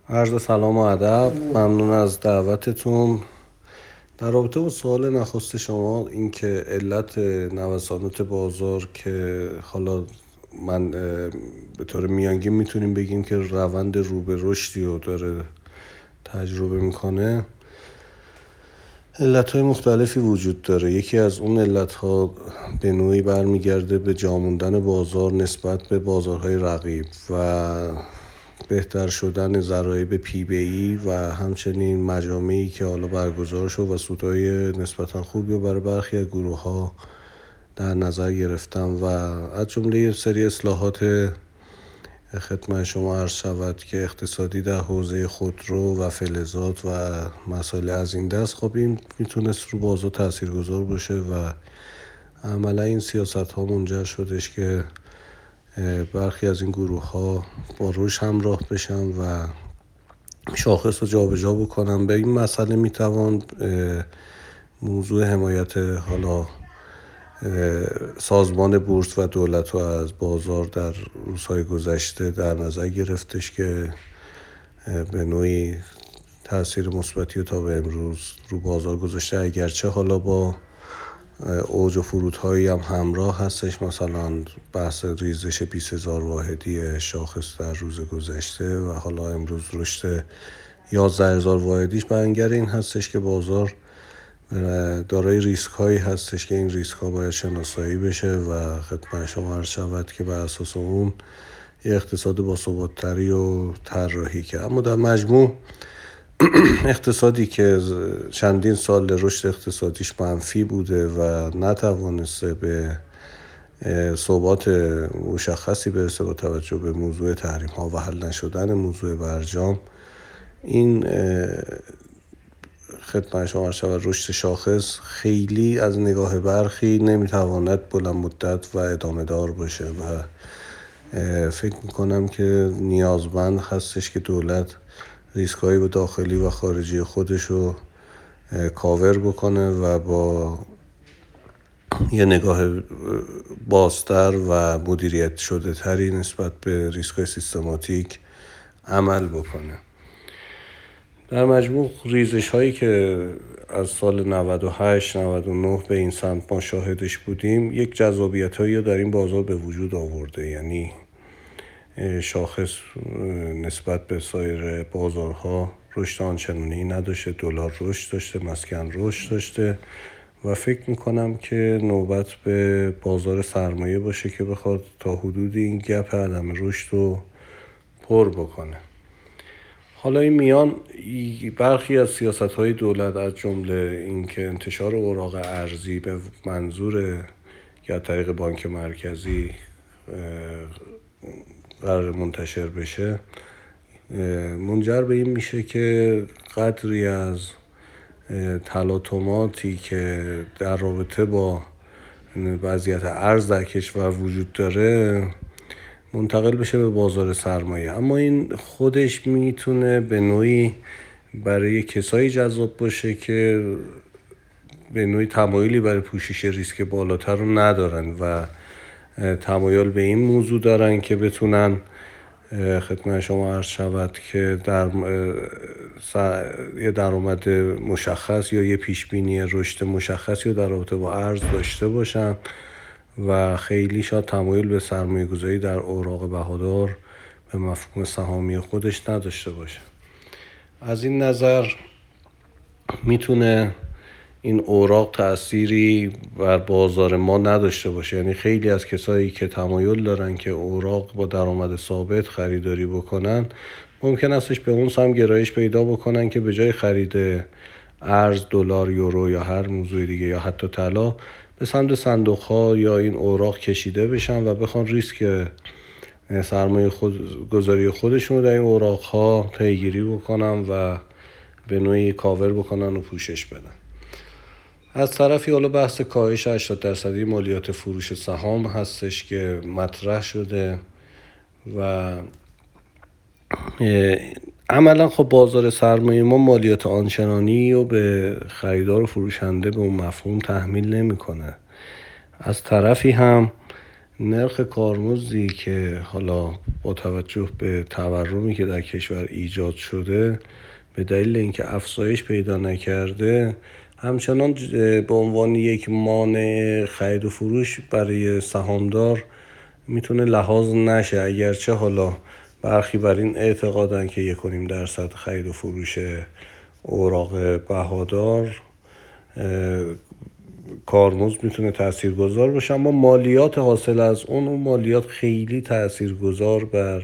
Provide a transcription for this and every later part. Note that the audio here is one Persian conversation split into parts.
عرض سلام و ادب. ممنون از دعوتتون. در رابطه با سوال نخست شما، این که علت نوسانات بازار که حالا من به طور میانگین میتونیم بگیم که روند رو به رشدی رو داره تجربه میکنه، علتهای مختلفی وجود داره. یکی از اون علتها به نوعی برمیگرده به جا موندن بازار نسبت به بازارهای رقیب و بهتر شدن ضرایب PBE و همچنین مجامعی که حالا برگزار شد و سودهای نسبتا خوبی رو برای برخی از گروه ها در نظر گرفتم و از جمله یه سری اصلاحات خدمت شما عرض شود که اقتصادی در حوزه خودرو و فلزات و مسائل از این دست، خب این میتونست رو بازار تاثیرگذار باشه و عملا این سیاست ها منجر شدش که برخی از این گروه ها با رشد همراه بشن و شاخص رو جابجا بکنن. به این مسئله میتوان موضوع حمایت حالا سازمان بورس و دولت رو از بازار در روزهای گذشته در نظر گرفتش که به نوعی تاثیر مثبتی رو تا به امروز رو بازار گذاشته، اگرچه حالا با اوج و فرودهایی هم همراه هستش. مثلا بحث ریزش 20,000 واحدی شاخص در روز گذشته و حالا امروز رشد 11,000 واحدیش برانگر این هستش که بازار دارای ریسک هایی هستش که این ریسک ها باید شناسایی بشه و خدمت شما عرض شود که بر اساس اون یه اقتصاد با ثبات تری و طراحی کرد. اما در مجموع اقتصادی که چندین سال رشد اقتصادیش منفی بوده و نتوانسته به ثبات مشخصی برسه با توجه به موضوع تحریم ها و حل نشدن موضوع برجام، این خدمت شما عرض شود رشد شاخص خیلی از نگاه برخی نمیتواند بلند مدت و ادامه دار باشه و فکر میکنم که نیازمند هستش که دولت ریسک های به داخلی و خارجی خودش رو کاور بکنه و با یه نگاه بازتر و مدیریت شده تری نسبت به ریسک های سیستماتیک عمل بکنه. در مجموع ریزش هایی که از سال 98-99 به این سمت ما شاهدش بودیم یک جذابیت هایی در این بازار به وجود آورده. یعنی شاخص نسبت به سایر بازارها رشد آنچنانی نداشته، دلار رشد داشته، مسکن رشد داشته و فکر میکنم که نوبت به بازار سرمایه باشه که بخواد تا حدودی این گپ عدم رشد رو پر بکنه. حالا این میان برخی از سیاست‌های دولت از جمله اینکه انتشار اوراق ارزی به منظور یا طریق بانک مرکزی قرار منتشر بشه منجر به این میشه که قدری از تلاطماتی که در رابطه با وضعیت ارز در کشور وجود داره منتقل بشه به بازار سرمایه. اما این خودش میتونه به نوعی برای کسایی جذاب باشه که به نوعی تمایلی برای پوشش ریسک بالاتر رو ندارن و تمایل به این موضوع دارن که بتونن خدمت شما عرض شود که در یه درآمد مشخص یا یه پیشبینی رشد مشخصی رو در رابطه با ارز داشته باشن و خیلی شاید تمایل به سرمایه گذاری در اوراق بهادار به مفهوم سهامی خودش نداشته باشه. از این نظر میتونه این اوراق تأثیری بر بازار ما نداشته باشه. یعنی خیلی از کسایی که تمایل دارن که اوراق با درآمد ثابت خریداری بکنن ممکن استش به اون سمت گرایش پیدا بکنن که به جای خرید ارز، دلار، یورو یا هر موضوع دیگه یا حتی طلا به سمت صندوق ها یا این اوراق کشیده بشن و بخوان ریسک سرمایه گذاری خودشون رو در این اوراق ها پیگیری بکنن و به نوعی کاور بکنن و پوشش بدن. از طرفی حالا بحث کاهش 80% مالیات فروش سهام هستش که مطرح شده و عملا خب بازار سرمایه ما مالیات آنچنانی رو به خریدار و فروشنده به اون مفهوم تحمیل نمیکنه. از طرفی هم نرخ کارمزدی که حالا با توجه به تورمی که در کشور ایجاد شده به دلیل اینکه افزایش پیدا نکرده همچنان به عنوان یک مانع خرید و فروش برای سهامدار میتونه لحاظ نشه، اگرچه حالا برخی بر این اعتقادن که 1.5% خرید و فروش اوراق بهادار کارمزد میتونه تاثیرگذار باشه، اما مالیات حاصل از اون مالیات خیلی تاثیرگذار بر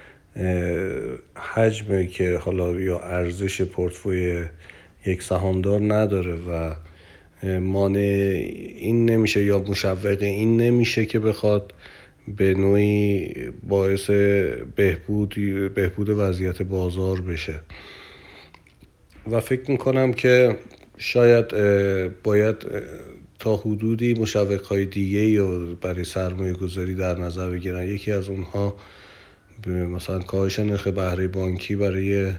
حجمی که حالا یا ارزش پورتفوی یک سهامدار نداره و مانع این نمیشه یا مشوق این نمیشه که بخواد به نوعی باعث بهبود وضعیت بازار بشه. و فکر میکنم که شاید باید تا حدودی مشوق‌های دیگه یا برای سرمایه گذاری در نظر بگیرن. یکی از اونها مثلا کاهش نرخ بهره بانکی برای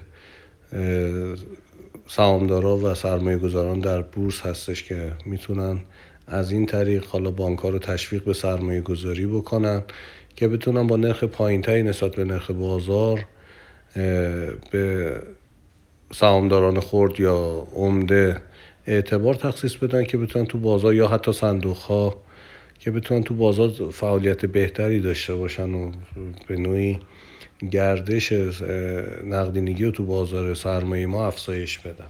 سهامدارا و سرمایه گذاران در بورس هستش که میتونن از این طریق حالا بانک‌ها رو تشویق به سرمایه گذاری بکنن که بتونن با نرخ پایین‌تری نسبت به نرخ بازار به سهامداران خرد یا عمده اعتبار تخصیص بدن که بتونن تو بازار یا حتی صندوق‌ها که بتونن تو بازار فعالیت بهتری داشته باشن و به نوعی گردش نقدینگی رو تو بازار سرمایه ما افزایش بدن.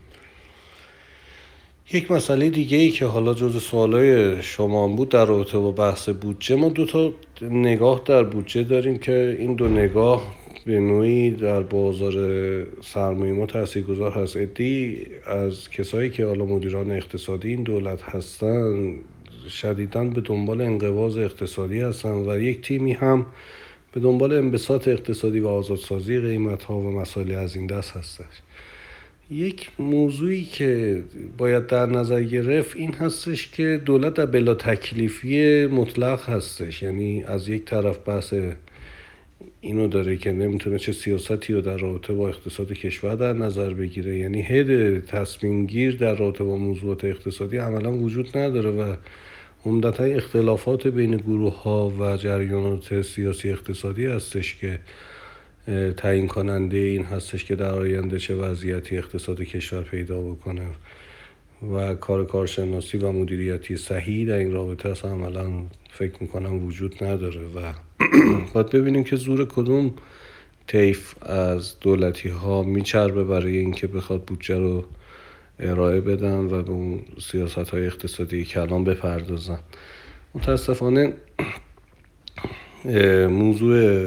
یک مسئله دیگه ای که حالا جز سوالای شما بود در رابطه با بحث بودجه، ما دو تا نگاه در بودجه داریم که این دو نگاه به نوعی در بازار سرمایه ما تاثیرگذار هست. عده‌ای از کسایی که حالا مدیران اقتصادی این دولت هستن شدیداً به دنبال انقباض اقتصادی هستن و یک تیمی هم به دنبال انبساط اقتصادی و آزادسازی قیمت‌ها و مسائل از این دست هستش. یک موضوعی که باید در نظر گرفت این هستش که دولت در بلا تکلیفی مطلق هستش، یعنی از یک طرف بحث اینو داره که نمیتونه چه سیاستی رو در رابطه با اقتصاد کشور در نظر بگیره، یعنی هد تصمیم گیر در رابطه با موضوعات اقتصادی عملا وجود نداره و عمدتاً اختلافات بین گروه ها و جریانات سیاسی اقتصادی هستش که تعیین کننده این هستش که در آینده چه وضعیتی اقتصاد کشور پیدا بکنه و کارشناسی و مدیریتی صحیح در این رابطه اصلا عملا فکر میکنم وجود نداره و باید ببینیم که زور کدوم طیف از دولتی ها میچربه برای اینکه بخواد بودجه رو ارائه بدن و به اون سیاست های اقتصادی کلان بپردازن. متاسفانه موضوع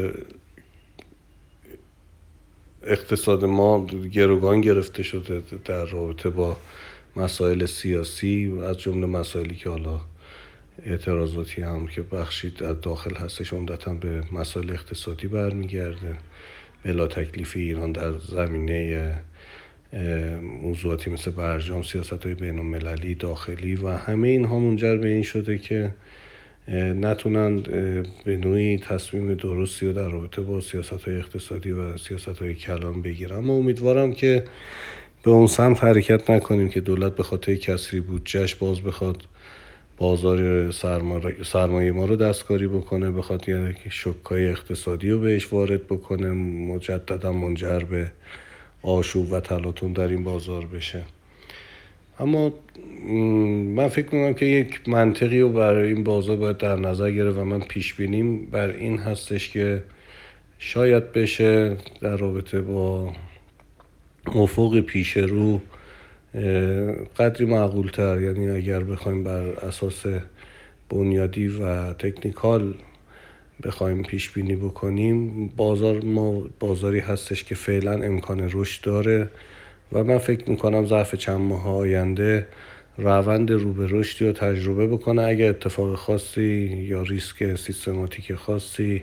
اقتصاد ما گروگان گرفته شده در رابطه با مسائل سیاسی، از جمله مسائلی که حالا اعتراضاتی هم که بخشی در داخل هستش عمدتاً به مسائل اقتصادی برمیگرده. بلا تکلیفی ایران در زمینه موضوعاتی مثل برجام، سیاست‌های بین‌المللی، داخلی و همه اینها منجر به این شده که نتونن به نوعی تصمیم درستی رو در رابطه با سیاست‌های اقتصادی و سیاست‌های کلان بگیرن. اما امیدوارم که به اون سمت حرکت نکنیم که دولت به خاطر کسری بودجهش باز بخواد بازار سرمایه ما رو دستکاری بکنه، بخواد یک شوک‌های اقتصادی رو بهش وارد بکنه، مجددا منجر به آشوب و تلاطم در این بازار بشه. اما من فکر میکنم که یک منطقی رو برای این بازار باید در نظر گرفت و من پیش بینیم بر این هستش که شاید بشه در رابطه با افق پیش رو قدری معقول تر، یعنی اگر بخوایم بر اساس بنیادی و تکنیکال بخوایم پیش بینی بکنیم، بازار ما بازاری هستش که فعلا امکان رشد داره و من فکر میکنم ظرف چند ماه آینده روند رو به رشدی رو تجربه بکنه اگر اتفاق خاصی یا ریسک سیستماتیک خاصی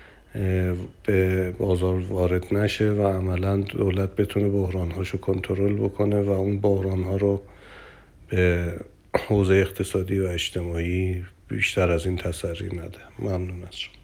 به بازار وارد نشه و عملا دولت بتونه بحران‌هاشو کنترل بکنه و اون بحران‌ها رو به حوزه اقتصادی و اجتماعی بیشتر از این تسری نده. ممنون از شما.